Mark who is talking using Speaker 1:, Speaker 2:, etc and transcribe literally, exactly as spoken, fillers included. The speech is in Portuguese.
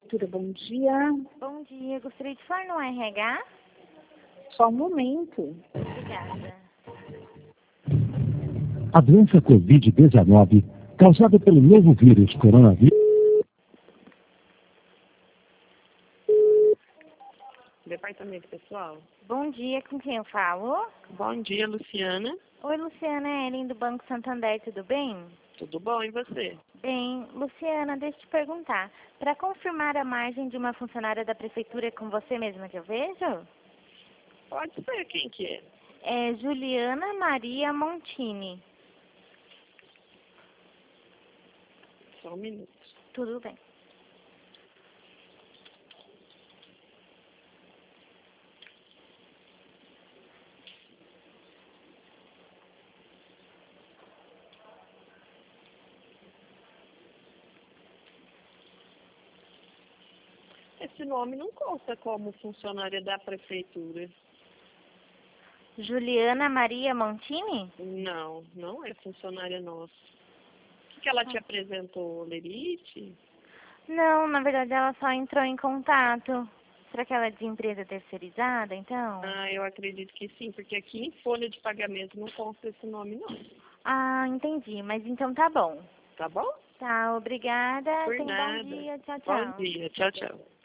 Speaker 1: prefeitura, bom dia.
Speaker 2: Bom dia, gostaria de falar no R H?
Speaker 1: Só um momento.
Speaker 2: Obrigada.
Speaker 3: A doença covid dezenove, causada pelo novo vírus coronavírus...
Speaker 4: Departamento pessoal.
Speaker 2: Bom dia, com quem eu falo?
Speaker 4: Bom dia, Luciana.
Speaker 2: Oi, Luciana, é Ellen do Banco Santander, tudo bem?
Speaker 4: Tudo bom, e você?
Speaker 2: Bem, Luciana, deixa eu te perguntar. Para confirmar a margem de uma funcionária da prefeitura é com você mesma que eu vejo?
Speaker 4: Pode ser, quem que é?
Speaker 2: É Juliana Maria Montini.
Speaker 4: Só um minuto.
Speaker 2: Tudo bem.
Speaker 4: Esse nome não consta como funcionária da prefeitura.
Speaker 2: Juliana Maria Montini?
Speaker 4: Não, não é funcionária nossa. O que, que ela te apresentou, Lerite?
Speaker 2: Não, na verdade ela só entrou em contato. Será que ela é de empresa terceirizada, então?
Speaker 4: Ah, eu acredito que sim, porque aqui em folha de pagamento não consta esse nome, não.
Speaker 2: Ah, entendi. Mas então tá bom.
Speaker 4: Tá bom?
Speaker 2: Tá, obrigada.
Speaker 4: Por
Speaker 2: Tenha um
Speaker 4: nada.
Speaker 2: bom dia. Tchau, tchau.
Speaker 4: Bom dia. Tchau, tchau.